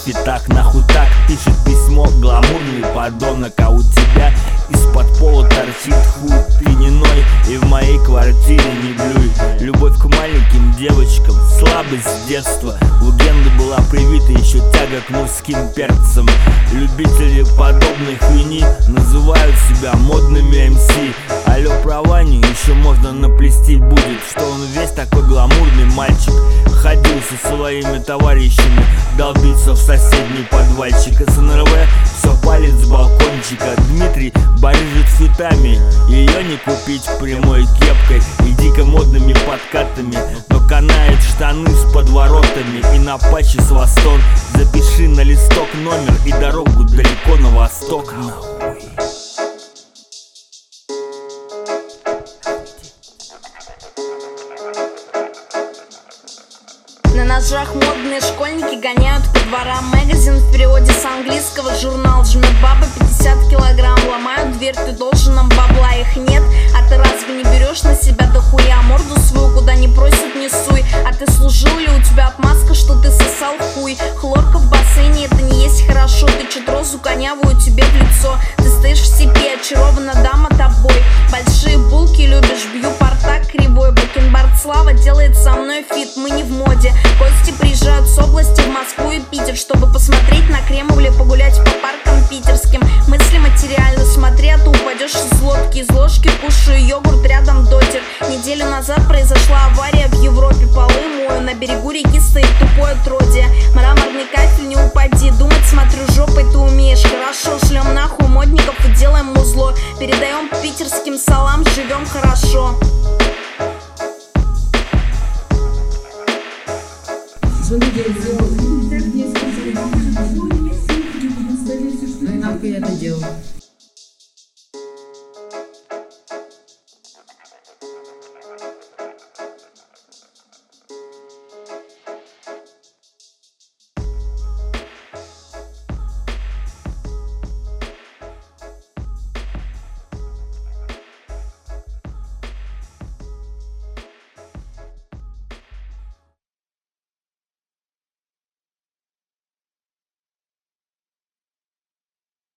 фитах. Нахуй так пишет письмо гламурный подонок, а у тебя из-под пола торчит хуй пьяниной. И в моей квартире не блюй. Любовь к маленьким девочкам, слабость с детства. У Генды была привита еще тяга к мужским перцам. Любители подобной хуйни называют себя модными МС. Алло, про Ваню еще можно наплести будет, что он весь такой гламурный мальчик. Ходил со своими товарищами долбиться в соседний подвальчик. СНРВ все палит с балкончика. Дмитрий барыжит фитами, ее не купить прямой кепкой и дико модными подкатами, но канает штаны с подворотами и на патче с Востон. Запиши на листок номер и дорогу далеко на восток. На ножах модные школьники гоняют по дворам. Магазин в переводе с английского, журнал жмет баба 50 килограмм. Ломают дверь, ты должен нам бабла, их нет. А ты разве не берешь на себя дохуя? Морду свою куда не просят не суй. А ты служил ли, у тебя отмазка, что ты сосал хуй? Хлорка в бассейне, это не есть хорошо. Ты чуть розу конявую тебе в лицо. Ты стоишь в себе, очарована дама тобой. Большие булки любишь, бью портак кривой. Бакенбард Слава делает со мной фит, мы не в моде. Гости приезжают с области в Москву и Питер, чтобы посмотреть на Кремль и погулять по паркам питерским. Мысли материально, смотри, а ты упадешь из лодки. Из ложки кушаю йогурт, рядом дотер. Неделю назад произошла авария в Европе. Полы мою, на берегу реки стоит тупое отродье. Мраморный кафель, не упади. Думать, смотрю, жопой ты умеешь. Хорошо, шлем нахуй модников и делаем музло. Передаем питерским салам, живем хорошо. Что ты делал? Так мне сказали. Ну и нахуй я это делал.